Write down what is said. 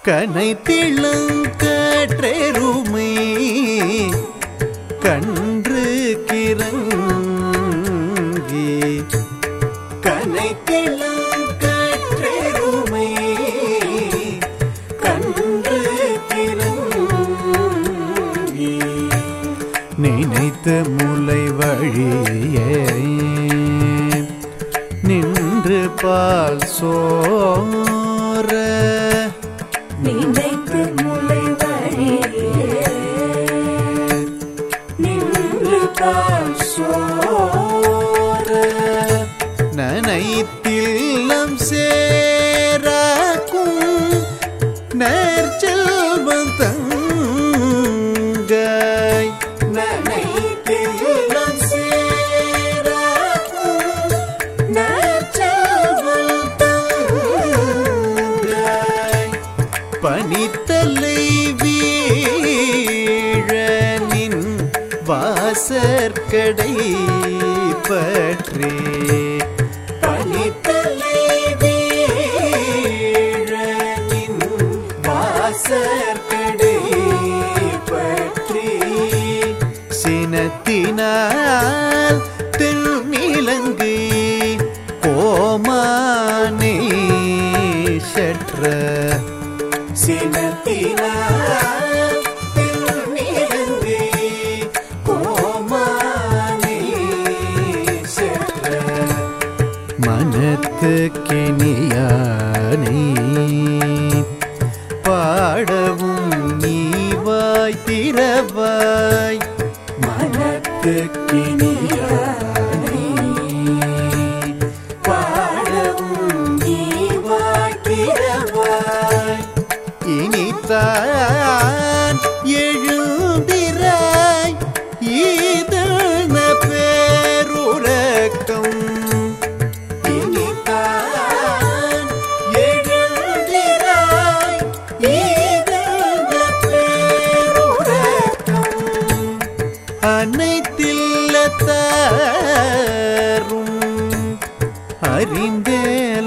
கனைத்திளங்கற்றெருமை கன்று கிறங்கி கனைத்திளங்கற்றெருமை கன்று கிறங்கி நினைத்த முலை வழியே நின்று பால் சோர நினைத்து முலை வழியே நின்று பால் சோர நனைத்தில்லம் சேராக்கும் நற்செல்வம் தங்காய் நனைத்தில்லம் சேராக்கும் நற்செல்வம் தங்காய் பனித்தலை வீழனின் வாசற்கடை பற்றே பனித்தலை வீழனின் வாசற்கடை பற்றி சினத்தினால் தென்னிலங்கை கோமானே சற்ற சினத்தினால் திருநீலங்கை கோமானே சென்ற மனத்து கிணியானை பாடவும் நீவாய் திறவாய் மனத்து கிணியானை பாடவும் நீவாய் திறவாய் இனித்தான் எழுந்திராய் ஈதன பேருரக்கம் இனித்தான் எழுந்திராய் ஈதன பேருரக்கம் அனைத்தில்லத்தாரும் அறிந்தேலோரெம்பாவாய்